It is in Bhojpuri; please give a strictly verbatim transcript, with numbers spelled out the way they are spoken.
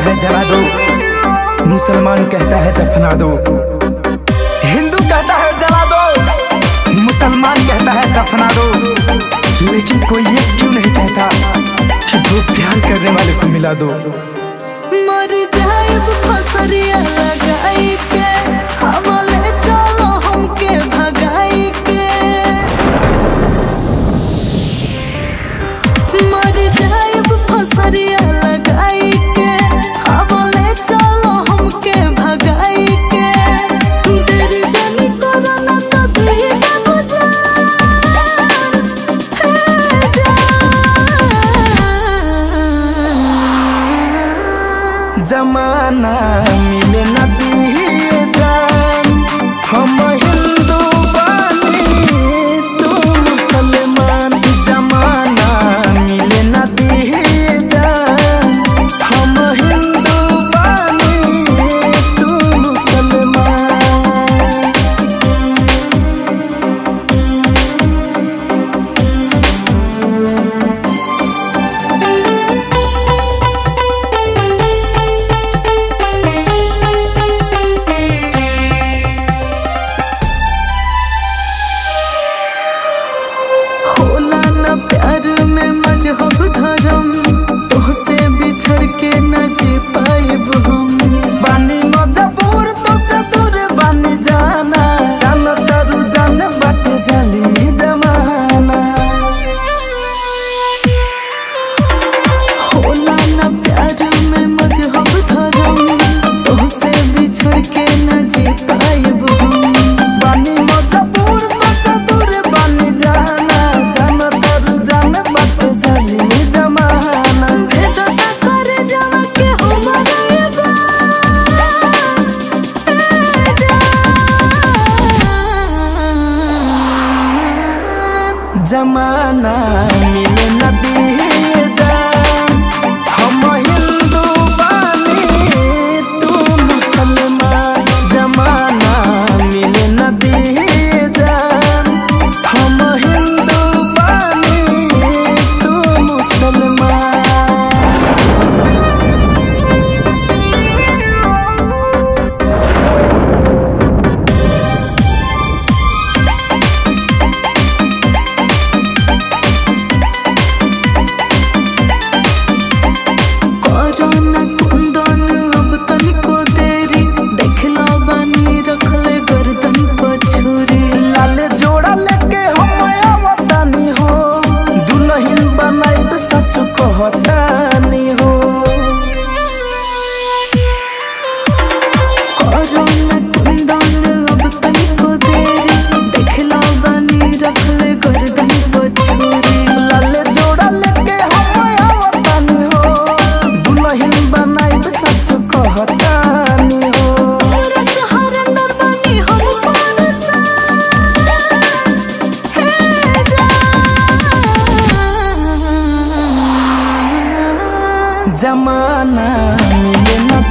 है जला दो, मुसलमान कहता है दफना दो। हिंदू कहता है जला दो, मुसलमान कहता है दफना दो, लेकिन कोई ये क्यों नहीं कहता कि दो प्यार करने वाले को मिला दो। मर जाएब फसरिया लगाई के, हवाले चलो हमके भगाई के। मर जाएब फसरिया लगाई के, हवाले चलो हमके भगाई के। तेरी जानी करो ना तो तुही ना बुझा है जान। जमाना मिले न दिए जान, हम हिंदू बानी तू मुसलमान। जमाना मिले न दिए जान, हम हिंदू बानी तू मुसलमान। होला न प्यार में मजहब धर्म, तोहसे बिछड़ के न जी पाएब हम। बानी मजबूर तो से दूर बानी जाना, जान तारू जान बाटे जालिमी जमाना। होला न प्यार में मजहब धर्म, तोहसे बिछड़ के न जी पाएब हम। बानी मजबूर तो से दूर बानी जाना, जान तारू जान बाटे जालिमी जमाना। भेदता करे जावा के हमारा ये बात है जान। जमाना मिले न दिए जान, हम हिंदू बानी तू मुसलमान। जमाना मिले न दिए जान, हम हिंदू बानी तू मुसलमान। कोरोना कुंदन अब तनिको देरी, देखला बानी रखले गर्दन पर छुरी। लाल जोड़ा लेके हम आवतानी हो, दुल्हन बनाइब सच कहतानी हो। कोरोना कुंदन अब तनिको देरी, देखला बानी रखले गर्दन पर छुरी। लाल जोड़ा लेके हम आवतानी हो, दुल्हन बनाइब सच कहतानी हो। सरस हरंदर बानी हम पारसान है जान। जमाना मिले न